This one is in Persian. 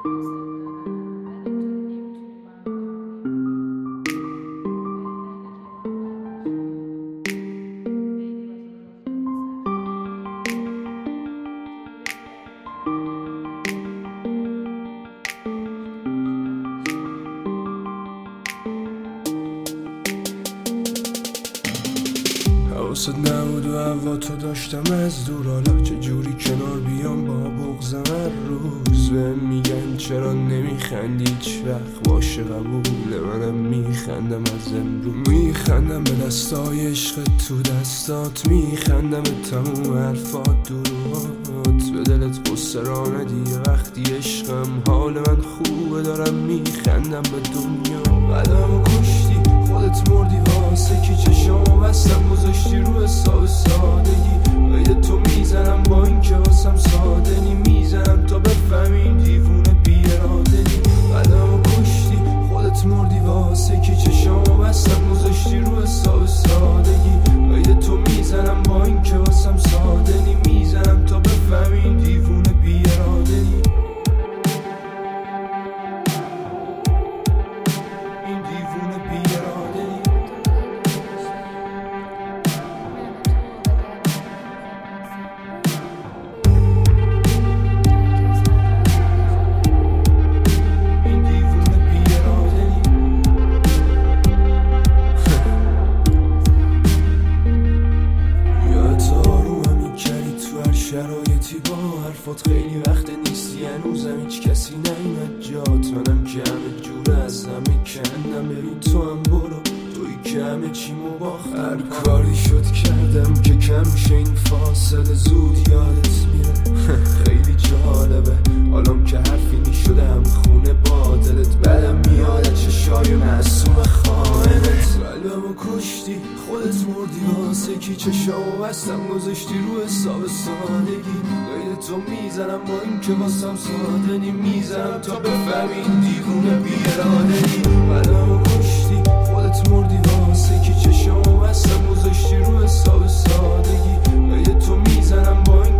حواست نبود و هوا تو داشتم از دور، حالا چجوری کنار بیام با بغضم هر روز. بهم میگن چرا نمیخندی هیچ وقت، باشه قبوله منم میخندم از امروز. میخندم به دستای عشق تو دستات، میخندم به تموم حرفات دروهات. به دلت قصه را ندی وقتی عشقم، حال من خوبه دارم میخندم به دنیا. قدمو کشتی خودت مردی واسه کی، چشامو بستم گذاشتی رو حساب سادگی. قید تو میزنم با این که واسم ساده نی، میزنم تا بفهمی دیوونه بی اراده نی. قدمو کشتی خودت مردی واسه کی، چشامو بستم گذاشتی رو حساب سادگی. قید تو میزنم با این که واسم ساده نی، میزنم تا بفهمی دیوونه بی اراده نی. این دیوونه بی اراده نی. شرایطی با حرفات خیلی وقت نیستی، هنوزم هیچ کسی نیمد جات. منم که همه جور از همه کندم، ببین تو هم برو، توی که همه چیمو باختم. هر کاری شد کردم که کم شه این فاصله، زود یادت میره. خیلی جالبه حالم که حرفی نیشدم خونه با دلت، بدم میاد چشای معصوم خائنت. قلبمو کشتی خودت مردی واسه کی، چشامو بستم گذاشتی رو حساب سادگی. قید تو میزنم با این که واسم ساده نی، میزنم تا بفهمی این دیوونه بی اراده نی. قلبمو کشتی خودت مردی واسه کی، چشامو بستم گذاشتی رو حساب سادگی. قید تو میزنم با این